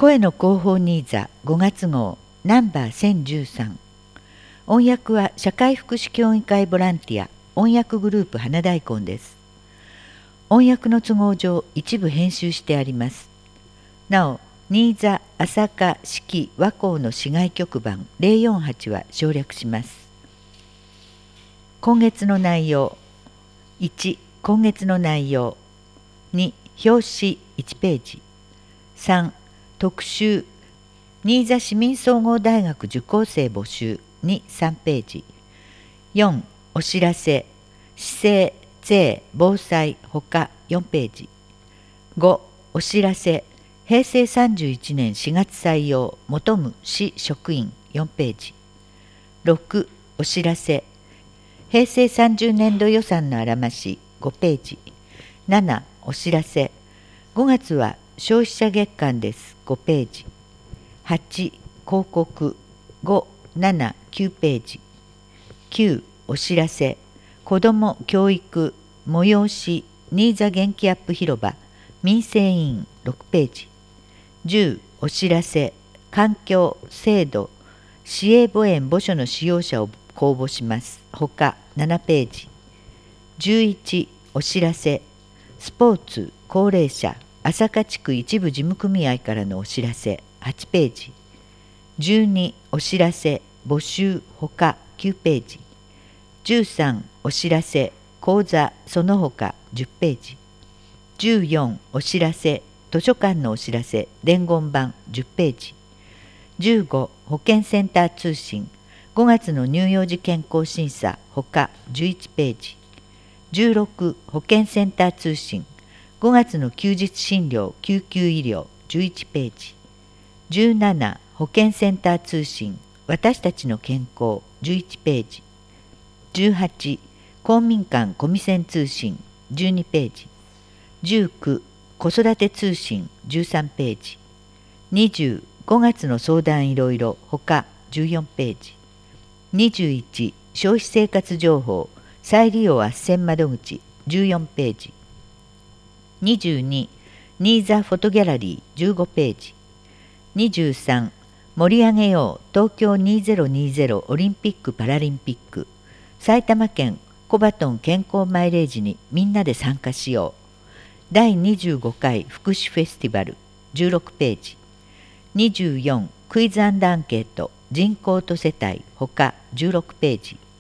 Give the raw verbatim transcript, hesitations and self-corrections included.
声の広報ニーザごがつ号ナンバーせんじゅうさん。音訳は社会福祉協議会ボランティア音訳グループ花大根です。音訳の都合上一部編集してあります。なお、新座、朝霞、四季、和光の市外局番ゼロよんはちは省略します。今月の内容。いち、今月の内容。に、表紙いちページ。さん、特集。新座市民総合大学受講生募集に、さんページ。よん、お知らせ。市政、税、防災、ほかよんページ。ご、お知らせ。平成さんじゅういちねんしがつ採用、求む市職員よんページ。ろく、お知らせ。平成さんじゅうねんど予算のあらましごページ。なな、お知らせ。ごがつは消費者月間ですごページ。はち、広告ご、なな、きゅうページ。きゅう、お知らせ。子ども教育催し新座元気アップ広場民生委員ろくページ。じゅう、お知らせ。環境制度市営母園母所の使用者を公募しますほかななページ。じゅういち、お知らせ。スポーツ高齢者朝霞地区一部事務組合からのお知らせはちページ。じゅうに、お知らせ。募集ほかきゅうページ。じゅうさん、お知らせ。講座その他じゅっページ。じゅうよん、お知らせ。図書館のお知らせ伝言版じゅっページ。じゅうご、保健センター通信ごがつの乳幼児健康審査ほかじゅういちページ。じゅうろく、保健センター通信ごがつの休日診療救急医療じゅういちページ。じゅうなな、保健センター通信私たちの健康じゅういちページ。じゅうはち、公民館コミセン通信じゅうにページ。じゅうく、子育て通信じゅうさんページ。にじゅう、ごがつの相談いろいろほかじゅうよんページ。にじゅういち、消費生活情報再利用斡旋窓口じゅうよんページ。にじゅうに、新座フォトギャラリーじゅうごページ。にじゅうさん、盛り上げよう東京にせんにじゅうオリンピック・パラリンピック埼玉県コバトン健康マイレージにみんなで参加しようだいにじゅうごかい福祉フェスティバルじゅうろくページ。にじゅうよん、クイズ&アンケート人口と世帯ほかじゅうろくページ。